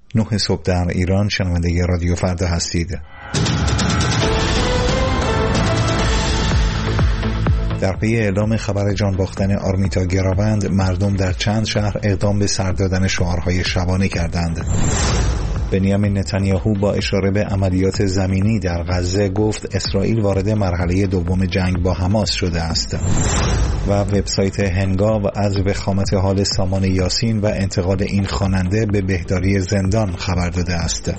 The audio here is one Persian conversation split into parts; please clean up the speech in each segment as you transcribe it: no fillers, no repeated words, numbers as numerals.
9 صبح در ایران. شنونده رادیو فردا هستید. در پی اعلام خبر جان باختن آرمیتا گراوند، مردم در چند شهر اقدام به سر دادن شعارهای شبانه کردند. بنیامین نتانیاهو با اشاره به عملیات زمینی در غزه گفت اسرائیل وارد مرحله دوم جنگ با حماس شده است. و وبسایت هنگاو از وخامت حال سامان یاسین و انتقال این خواننده به بهداری زندان خبر داده است.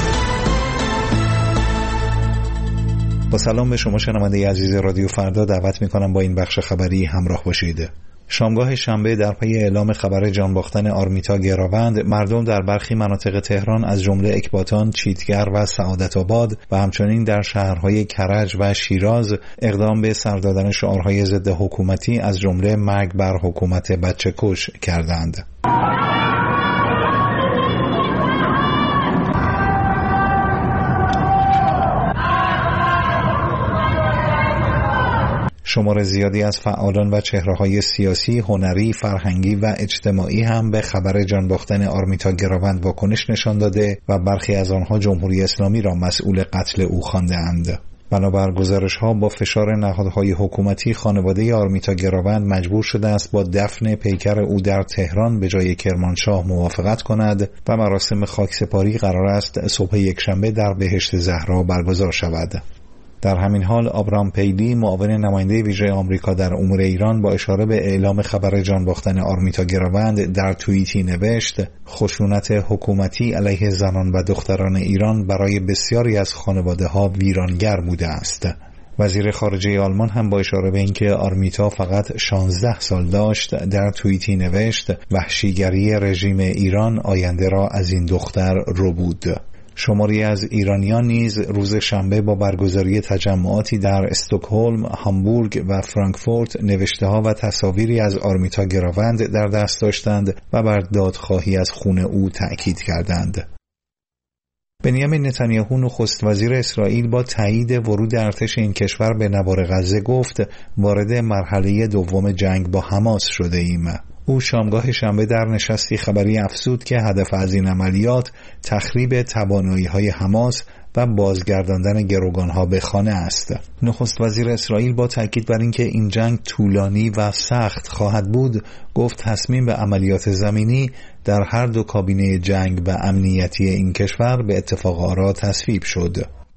با سلام به شما شنونده عزیز رادیو فردا، دعوت می‌کنم با این بخش خبری همراه باشید. شامگاه شنبه در پی اعلام خبر جان باختن آرمیتا گراوند، مردم در برخی مناطق تهران از جمله اکباتان، چیتگر و سعادت آباد و همچنین در شهرهای کرج و شیراز اقدام به سر دادن شعارهای ضد حکومتی از جمله مرگ بر حکومت بچه‌کش کردند. شمار زیادی از فعالان و چهره‌های سیاسی، هنری، فرهنگی و اجتماعی هم به خبر جان باختن آرمیتا گراوند واکنش نشان داده و برخی از آنها جمهوری اسلامی را مسئول قتل او خوانده‌اند. بنابر گزارش‌ها با فشار نهادهای حکومتی، خانواده آرمیتا گراوند مجبور شده است با دفن پیکر او در تهران به جای کرمانشاه موافقت کند و مراسم خاکسپاری قرار است صبح یکشنبه در بهشت زهرا برگزار شود. در همین حال آبرام پیلی، معاون نماینده ویژه آمریکا در امور ایران، با اشاره به اعلام خبر جان باختن آرمیتا گراوند در توییتی نوشت: خشونت حکومتی علیه زنان و دختران ایران برای بسیاری از خانواده‌ها ویرانگر بوده است. وزیر خارجه آلمان هم با اشاره به اینکه آرمیتا فقط 16 سال داشت، در توییتی نوشت: وحشیگری رژیم ایران آینده را از این دختر ربود. شماری از ایرانیان نیز روز شنبه با برگزاری تجمعاتی در استکهلم، هامبورگ و فرانکفورت نوشته‌ها و تصاویری از آرمیتا گراوند در دست داشتند و بر دادخواهی از خون او تأکید کردند. بنیامین نتانیاهو، نخست وزیر اسرائیل، با تایید ورود ارتش این کشور به نوار غزه گفت وارد مرحله دوم جنگ با حماس شده ایم. او شامگاه شنبه در نشستی خبری افزود که هدف از این عملیات تخریب توانایی‌های حماس و بازگرداندن گروگانها به خانه است. نخست وزیر اسرائیل با تاکید بر اینکه این جنگ طولانی و سخت خواهد بود، گفت تصمیم به عملیات زمینی در هر دو کابینه جنگ و امنیتی این کشور به اتفاق آرا تصویب شد.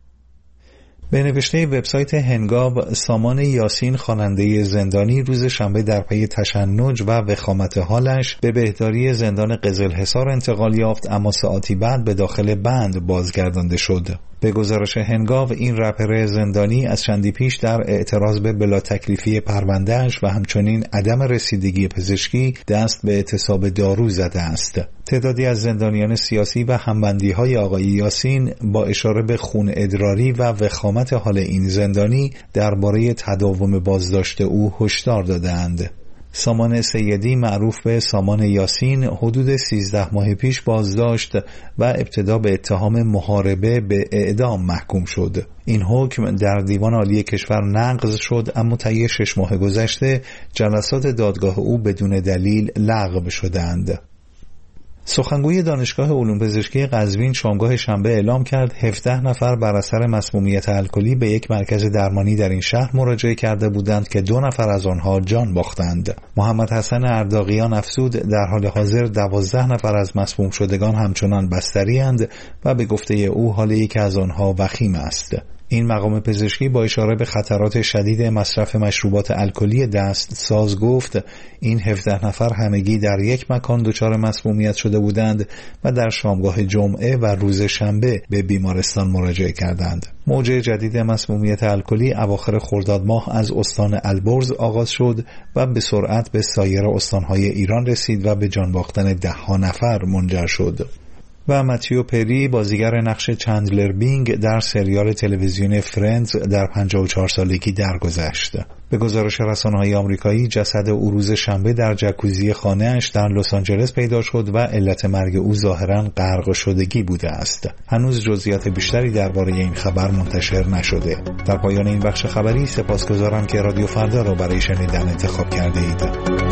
به نوشته وبسایت هنگاو، سامان یاسین، خواننده زندانی، روز شنبه در پی تشنج و وخامت حالش به بهداری زندان قزلحصار انتقال یافت، اما ساعتی بعد به داخل بند بازگردانده شد. به گزارش هنگاو، این رپر زندانی از چندی پیش در اعتراض به بلا تکلیفی پروندهش و همچنین عدم رسیدگی پزشکی دست به اعتصاب دارو زده است. تعدادی از زندانیان سیاسی و همبندی‌های آقای یاسین با اشاره به خون ادراری و وخامت حال این زندانی درباره تداوم بازداشت او هشدار دادند. سامان سیدی، معروف به سامان یاسین، حدود 13 ماه پیش بازداشت و ابتدا به اتهام محاربه به اعدام محکوم شد. این حکم در دیوان عالی کشور نقض شد، اما طی 6 ماه گذشته جلسات دادگاه او بدون دلیل لغو شدند. سخنگوی دانشگاه علوم پزشکی قزوین شامگاه شنبه اعلام کرد 17 نفر بر اثر مسمومیت الکلی به یک مرکز درمانی در این شهر مراجعه کرده بودند که 2 نفر از آنها جان باختند. محمد حسن ارداغیان افزود در حال حاضر 12 نفر از مسموم شدگان همچنان بستری‌اند و به گفته او حال یک از آنها وخیم است. این مقام پزشکی با اشاره به خطرات شدید مصرف مشروبات الکلی دستساز گفت این 17 نفر همگی در یک مکان دچار مسمومیت شده بودند و در شامگاه جمعه و روز شنبه به بیمارستان مراجعه کردند. موج جدید مسمومیت الکلی اواخر خرداد ماه از استان البرز آغاز شد و به سرعت به سایر استانهای ایران رسید و به جان باختن 10 نفر منجر شد. و متیو پری، بازیگر نقش چندلر بینگ در سریال تلویزیون فرندز، در 54 سالگی درگذشت. به گزارش رسانه‌های آمریکایی جسد او روز شنبه در جکوزی خانه‌اش در لس آنجلس پیدا شد و علت مرگ او ظاهراً غرق شدگی بوده است. هنوز جزئیات بیشتری درباره این خبر منتشر نشده. در پایان این بخش خبری سپاسگزارم که رادیو فردا را برای شنیدن انتخاب کرده اید.